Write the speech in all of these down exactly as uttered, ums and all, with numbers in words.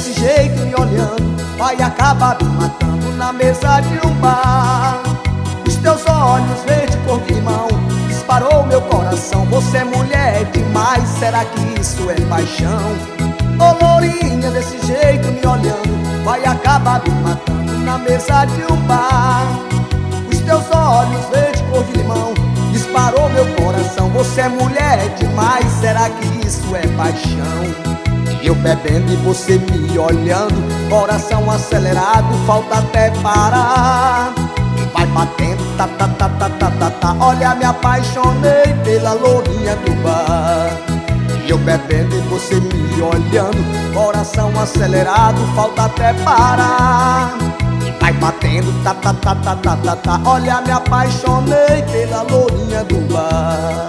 desse jeito me olhando vai acabar me matando na mesa de um bar. Os teus olhos verde cor de limão disparou meu coração. Você é mulher demais, será que isso é paixão? Ô lourinha, desse jeito me olhando vai acabar me matando na mesa de um bar. Os teus olhos verde cor de limão disparou meu coração. Você é mulher demais, será que isso é paixão? E eu bebendo e você me olhando, coração acelerado, falta até parar. E vai batendo, tá, tá, tá, tá, tá, tá, tá. Olha, me apaixonei pela lourinha do bar. E eu bebendo e você me olhando, coração acelerado, falta até parar. E vai batendo, tá, tá, tá, tá, tá, tá, tá. Olha, me apaixonei pela lourinha do bar.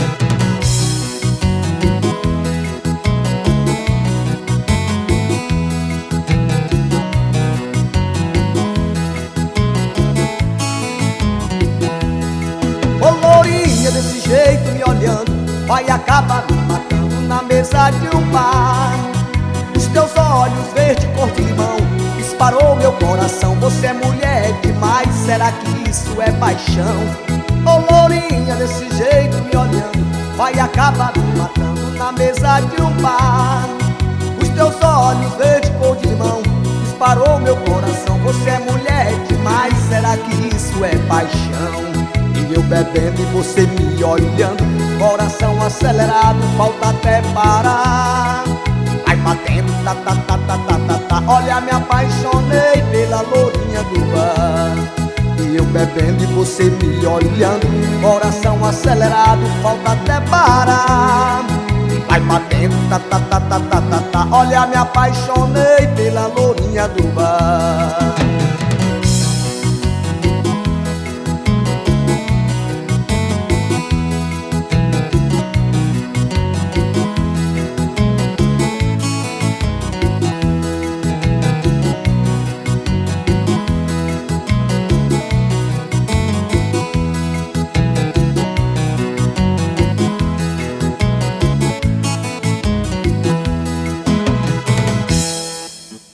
Desse jeito me olhando vai acabar me matando na mesa de um bar. Os teus olhos verde cor de limão disparou meu coração. Você é mulher demais, será que isso é paixão? Ô lourinha, desse jeito me olhando vai acabar me matando na mesa de um bar. Os teus olhos verde cor de limão disparou meu coração. Você é mulher demais, será que isso é paixão? E eu bebendo e você me olhando, coração acelerado, falta até parar. Vai batendo, tá, tá, tá, tá, tá, tá, tá. Olha, me apaixonei pela lourinha do bar. E eu bebendo e você me olhando, coração acelerado, falta até parar. Vai batendo, tá, tá, tá, tá, tá, tá, tá. Olha, me apaixonei pela lourinha do bar.